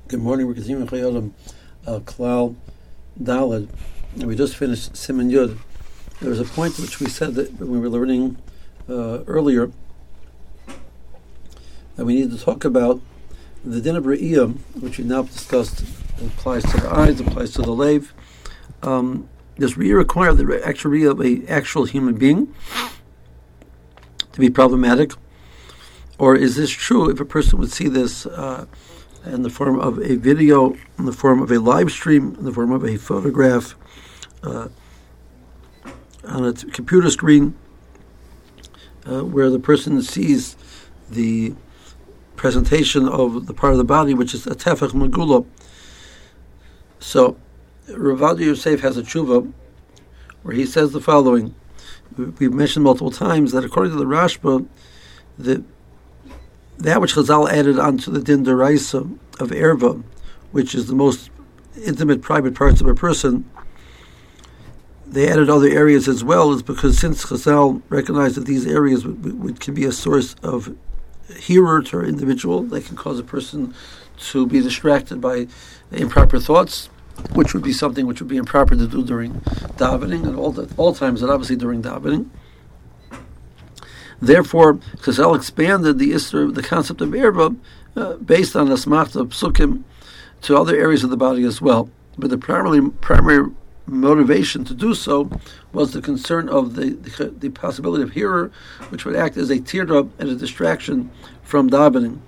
Good morning. We're continuing Chayodim Klal Daled, and we just finished Siman Yud. There was a point which we said that when we were learning earlier that we need to talk about the din of Re'iyah, which we now discussed. It applies to the eyes, it applies to the lave. Does Re'iyah require the actual Re'iyah of an actual human being to be problematic? Or is this true if a person would see this in the form of a video, in the form of a live stream, in the form of a photograph on a computer screen, where the person sees the presentation of the part of the body which is a tefach megula? So Rav Ovadia Yosef has a tshuva where he says the following. We've mentioned multiple times that according to the Rashba, that which Chazal added onto the din deraisa of erva, which is the most intimate, private parts of a person, they added other areas as well, is because since Chazal recognized that these areas can be a source of hearer to an individual, they can cause a person to be distracted by improper thoughts, which would be something which would be improper to do during davening, and all times, and obviously during davening. Therefore, Chazal expanded the concept of erva based on the smachta psukim to other areas of the body as well. But the primary motivation to do so was the concern of the possibility of hearer, which would act as a teardrop and a distraction from davening.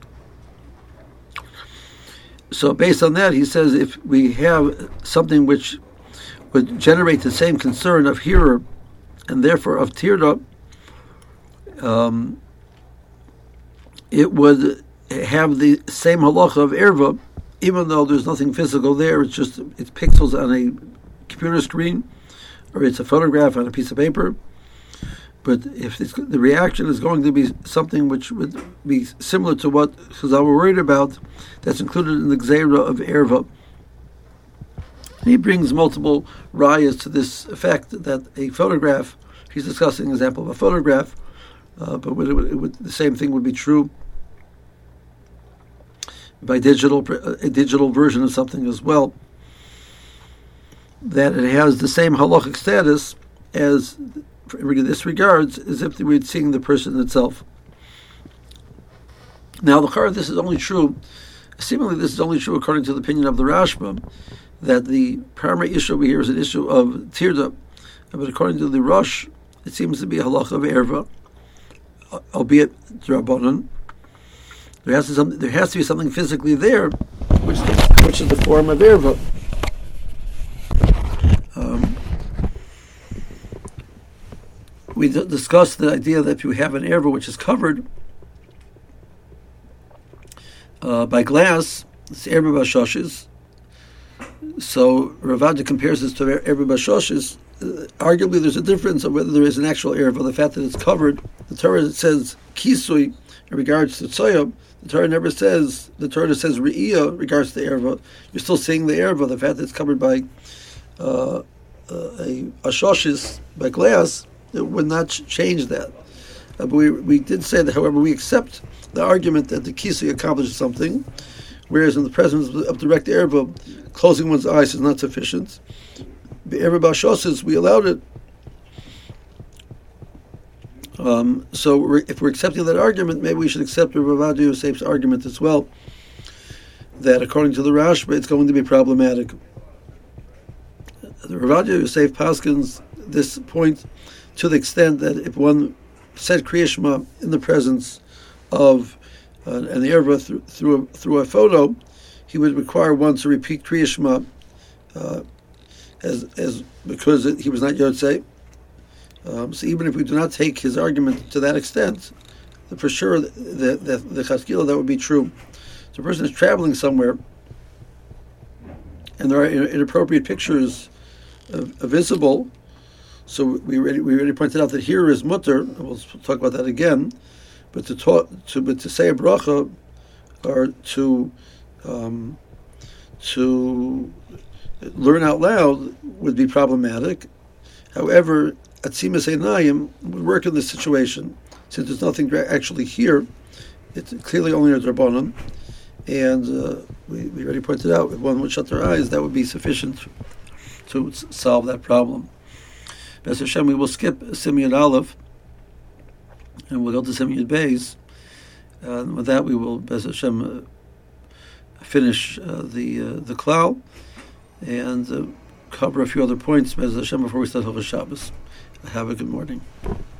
So based on that, he says if we have something which would generate the same concern of hearer and therefore of teardrop, it would have the same halacha of erva, even though there's nothing physical there. It's pixels on a computer screen, or it's a photograph on a piece of paper. But if the reaction is going to be something which would be similar to what Chazal were worried about, that's included in the gzeira of erva. He brings multiple rayas to this effect that a photograph, he's discussing an example of a photograph, but the same thing would be true by a digital version of something as well, that it has the same halachic status as, in this regards, as if we'd seeing the person itself. Now, this is only true, seemingly this is only true according to the opinion of the Rashba, that the primary issue over here is an issue of tirda, but according to the Rosh, it seems to be a halacha of erva, albeit drabanan. There has to be something physically there, which is the form of erva. We discussed the idea that if you have an erva which is covered by glass, it's erva bashoshes. So Rav Ovadia compares this to erva bashoshes. Arguably, there's a difference of whether there is an actual erva. The fact that it's covered, the Torah says kisui in regards to tzoyah. The Torah never says. The Torah says re'iyah in regards to the erva. You're still seeing the erva. The fact that it's covered by a shoshes, by glass, it would not change that. But we did say that, however, we accept the argument that the kisui accomplishes something, whereas in the presence of direct erva, closing one's eyes is not sufficient. Erva bashoshes, we allowed it. So if we're accepting that argument, maybe we should accept Rav Ovadia Yosef's argument as well, that according to the Rashba, it's going to be problematic. The Rav Ovadia Yosef paskins this point to the extent that if one said Kriya Shema in the presence of an erva through a photo, he would require one to repeat Kriya Shema as because he was not Yotzei. So even if we do not take his argument to that extent, for sure the Chaskila, that would be true. So a person is traveling somewhere, and there are inappropriate pictures visible. So we already pointed out that here is mutter. We'll talk about that again. But to say a bracha or to learn out loud would be problematic. However, Atzimas Einayim would work in this situation, since there's nothing actually here. It's clearly only a drabanan, And we already pointed out, if one would shut their eyes, that would be sufficient to solve that problem. B'ez Hashem, we will skip Simeon Aleph, and we'll go to Simeon Beis. And with that, we will, B'ez Hashem, finish the Klal and cover a few other points, B'ez Hashem, before we start Hilchos Shabbos. Have a good morning.